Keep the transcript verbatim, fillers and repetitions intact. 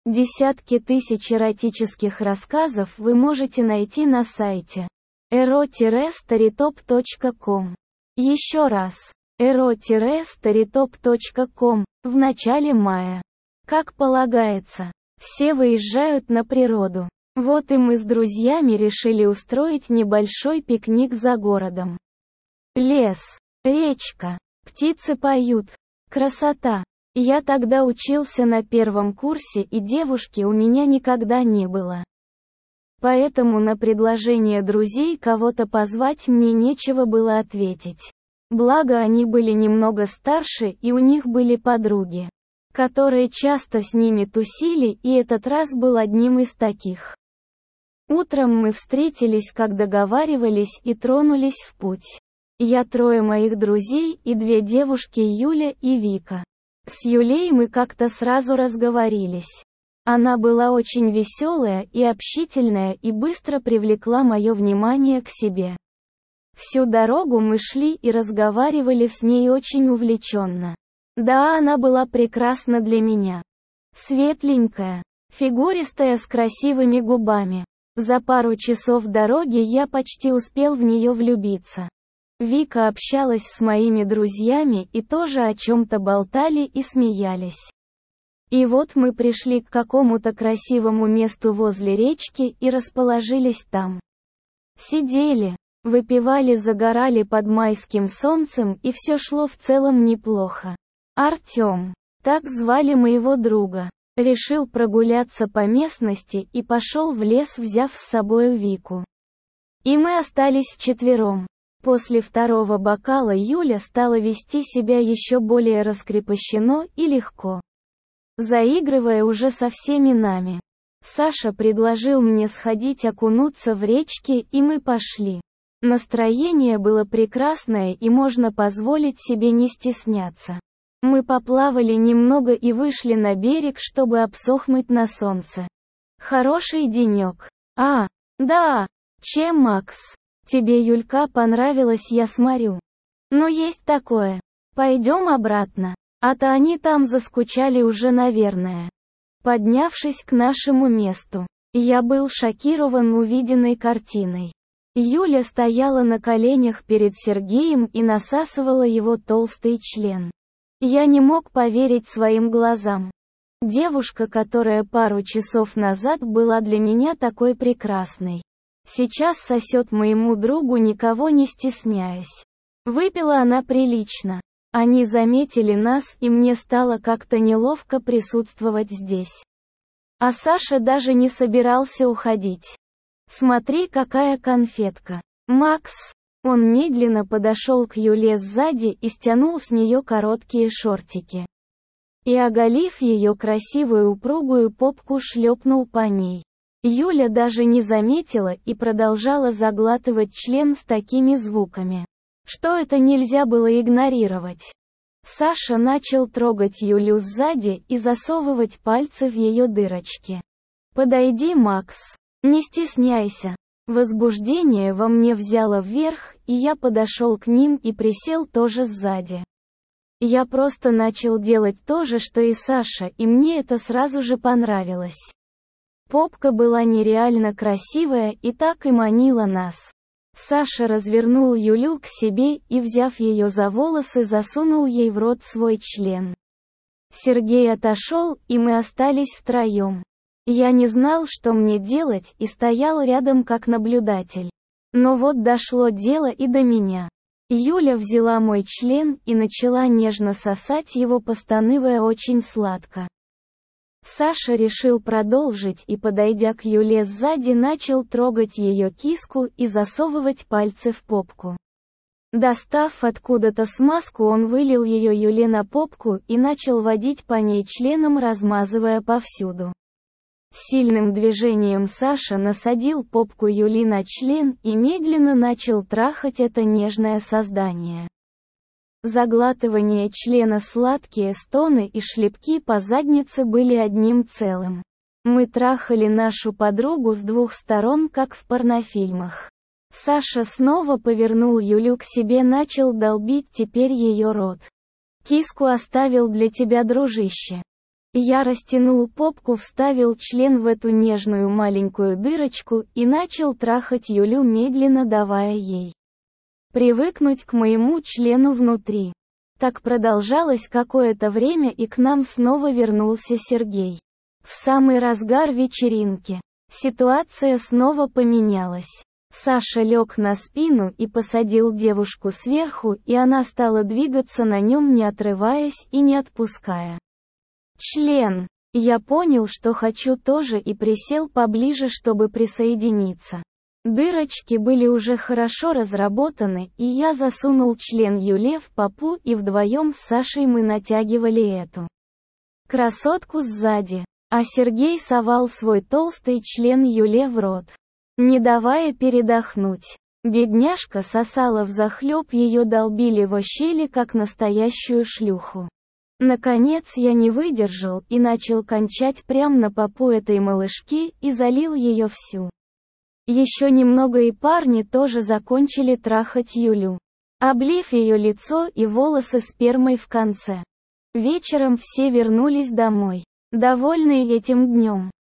Десятки тысяч эротических рассказов вы можете найти на сайте эро старитоп точка ком. Еще раз, эро старитоп точка ком. В начале мая. Как полагается, все выезжают на природу. Вот и мы с друзьями решили устроить небольшой пикник за городом. Лес, речка, птицы поют. Красота. Я тогда учился на первом курсе, и девушки у меня никогда не было. Поэтому на предложение друзей кого-то позвать мне нечего было ответить. Благо они были немного старше, и у них были подруги, которые часто с ними тусили, и этот раз был одним из таких. Утром мы встретились, как договаривались, и тронулись в путь. Я, трое моих друзей и две девушки, Юля и Вика. С Юлей мы как-то сразу разговорились. Она была очень веселая и общительная и быстро привлекла мое внимание к себе. Всю дорогу мы шли и разговаривали с ней очень увлеченно. Да, она была прекрасна для меня. Светленькая, фигуристая, с красивыми губами. За пару часов дороги я почти успел в нее влюбиться. Вика общалась с моими друзьями и тоже о чем-то болтали и смеялись. И вот мы пришли к какому-то красивому месту возле речки и расположились там. Сидели, выпивали, загорали под майским солнцем, и все шло в целом неплохо. Артем, так звали моего друга, решил прогуляться по местности и пошел в лес, взяв с собой Вику. И мы остались вчетвером. После второго бокала Юля стала вести себя еще более раскрепощенно и легко, заигрывая уже со всеми нами. Саша предложил мне сходить окунуться в речке, и мы пошли. Настроение было прекрасное, и можно позволить себе не стесняться. Мы поплавали немного и вышли на берег, чтобы обсохнуть на солнце. Хороший денек. А, да, чем, Макс? Тебе Юлька понравилась, я смотрю. Ну есть такое. Пойдем обратно. А то они там заскучали уже, наверное. Поднявшись к нашему месту, я был шокирован увиденной картиной. Юля стояла на коленях перед Сергеем и насасывала его толстый член. Я не мог поверить своим глазам. Девушка, которая пару часов назад была для меня такой прекрасной, сейчас сосет моему другу, никого не стесняясь. Выпила она прилично. Они заметили нас, и мне стало как-то неловко присутствовать здесь. А Саша даже не собирался уходить. Смотри, какая конфетка. Макс. Он медленно подошел к Юле сзади и стянул с нее короткие шортики. И, оголив ее красивую упругую попку, шлепнул по ней. Юля даже не заметила и продолжала заглатывать член с такими звуками, что это нельзя было игнорировать. Саша начал трогать Юлю сзади и засовывать пальцы в ее дырочки. «Подойди, Макс. Не стесняйся». Возбуждение во мне взяло вверх, и я подошел к ним и присел тоже сзади. Я просто начал делать то же, что и Саша, и мне это сразу же понравилось. Попка была нереально красивая и так и манила нас. Саша развернул Юлю к себе и, взяв ее за волосы, засунул ей в рот свой член. Сергей отошел, и мы остались втроем. Я не знал, что мне делать, и стоял рядом как наблюдатель. Но вот дошло дело и до меня. Юля взяла мой член и начала нежно сосать его, постанывая очень сладко. Саша решил продолжить и, подойдя к Юле сзади, начал трогать ее киску и засовывать пальцы в попку. Достав откуда-то смазку, он вылил ее Юле на попку и начал водить по ней членом, размазывая повсюду. Сильным движением Саша насадил попку Юли на член и медленно начал трахать это нежное создание. Заглатывание члена, сладкие стоны и шлепки по заднице были одним целым. Мы трахали нашу подругу с двух сторон, как в порнофильмах. Саша снова повернул Юлю к себе, начал долбить теперь ее рот. «Киску оставил для тебя, дружище». Я растянул попку, вставил член в эту нежную маленькую дырочку и начал трахать Юлю, медленно давая ей привыкнуть к моему члену внутри. Так продолжалось какое-то время, и к нам снова вернулся Сергей. В самый разгар вечеринки. Ситуация снова поменялась. Саша лег на спину и посадил девушку сверху, и она стала двигаться на нем, не отрываясь и не отпуская член. Я понял, что хочу тоже, и присел поближе, чтобы присоединиться. Дырочки были уже хорошо разработаны, и я засунул член Юле в попу, и вдвоем с Сашей мы натягивали эту красотку сзади. А Сергей совал свой толстый член Юле в рот, не давая передохнуть. Бедняжка сосала взахлеб, ее долбили во щели, как настоящую шлюху. Наконец я не выдержал и начал кончать прямо на попу этой малышки и залил ее всю. Еще немного, и парни тоже закончили трахать Юлю, облив ее лицо и волосы спермой в конце. Вечером все вернулись домой, довольные этим днем.